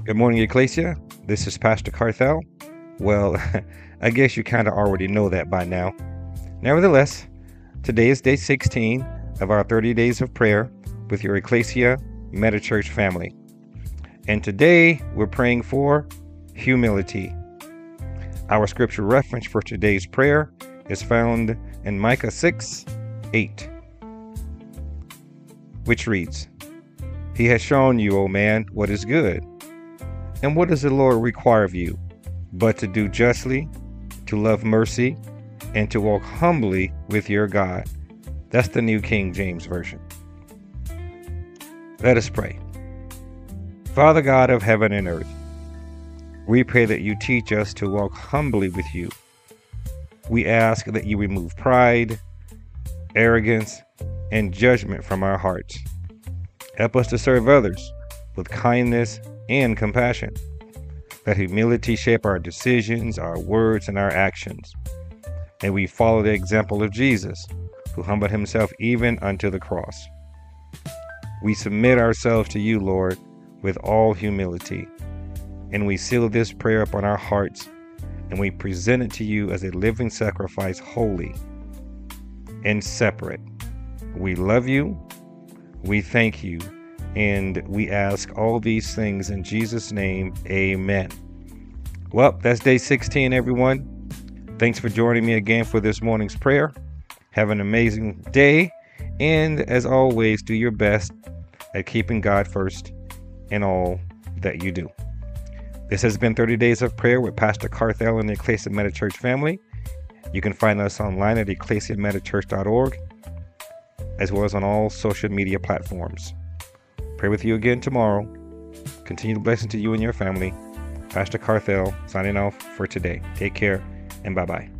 Good morning, Ecclesia. This is Pastor Carthel. Well, I guess you kind of already know that by now. Nevertheless, today is day 16 of our 30 days of prayer with your Ecclesia Metachurch family. And today we're praying for humility. Our scripture reference for today's prayer is found in Micah 6:8, which reads, "He has shown you, O man, what is good. And what does the Lord require of you, but to do justly, to love mercy, and to walk humbly with your God." That's the New King James Version. Let us pray. Father God of heaven and earth, we pray that you teach us to walk humbly with you. We ask that you remove pride, arrogance, and judgment from our hearts. Help us to serve others with kindness and compassion. Let humility shape our decisions, our words, and our actions. And we follow the example of Jesus, who humbled himself even unto the cross. We submit ourselves to you, Lord, with all humility. And we seal this prayer upon our hearts, and we present it to you as a living sacrifice, holy and separate. We love you, we thank you, and we ask all these things in Jesus' name, amen. Well, that's day 16, everyone. Thanks for joining me again for this morning's prayer. Have an amazing day, and as always, do your best at keeping God first in all that you do. This has been 30 Days of Prayer with Pastor Carthel and the Ecclesia Metachurch family. You can find us online at ecclesiametachurch.org, as well as on all social media platforms. Pray with you again tomorrow. Continued blessing to you and your family. Pastor Carthel signing off for today. Take care and bye-bye.